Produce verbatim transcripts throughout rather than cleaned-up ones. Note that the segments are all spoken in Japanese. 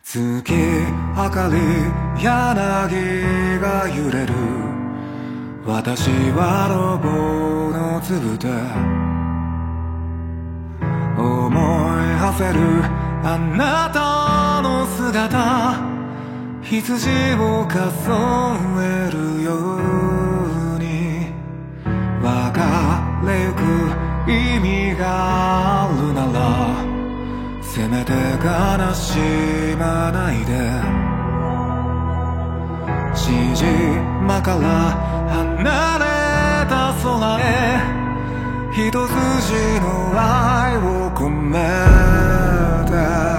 月明かり柳が揺れる。私はロボの粒で思い馳せるあなたの姿、羊を数えるように別れゆく意味があるならせめて悲しまないで。父島から離れた空へ一筋の愛を込めて、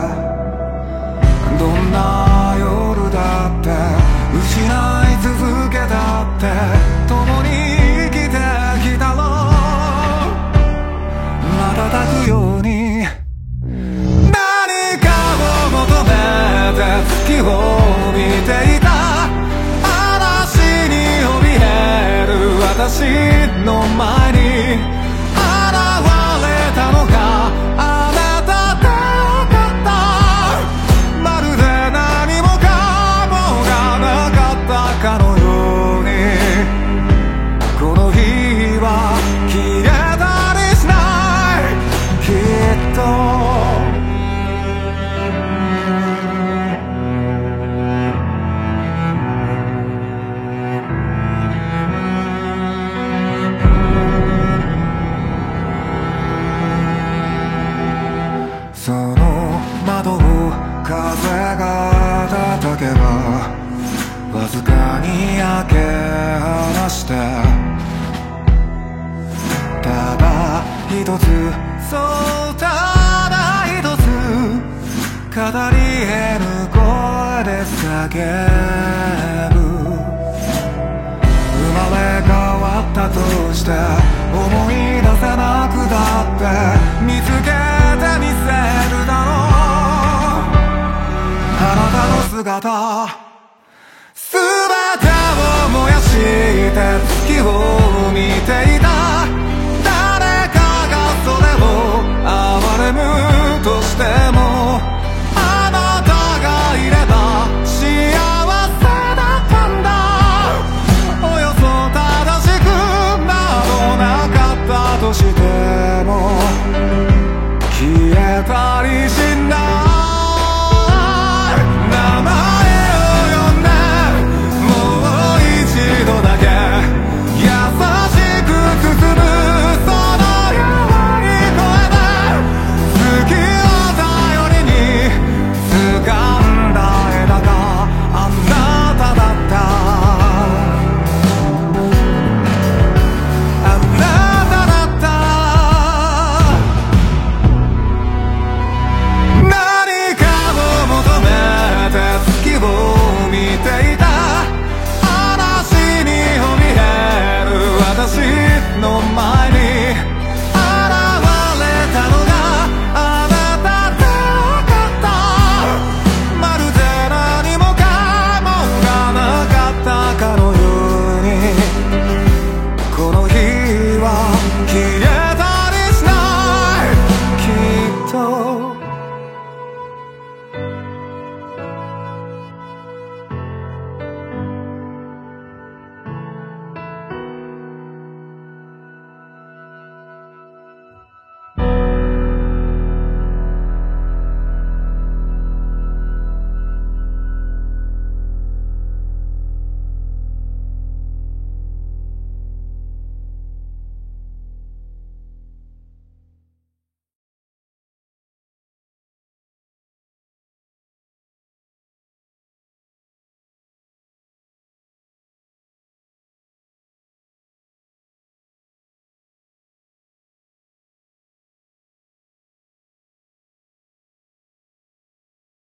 どんな夜だって失い続けたって共に生きてきたろう。瞬くように何かを求めて月を見ていた。嵐に怯える私の前に現れたのがあなたでよかった。まるで何もかもがなかったかのように、この日は消えたりしない。きっとその窓を風が叩けばわずかに開け放して、ただ一つ、そうただ一つ語り得ぬ声で叫ぶ。生まれ変わったとして思い出せなくだって見つけてみせるだろう。あなたの姿すべてを燃やして月を見ていた。誰かがそれを憐れむとしても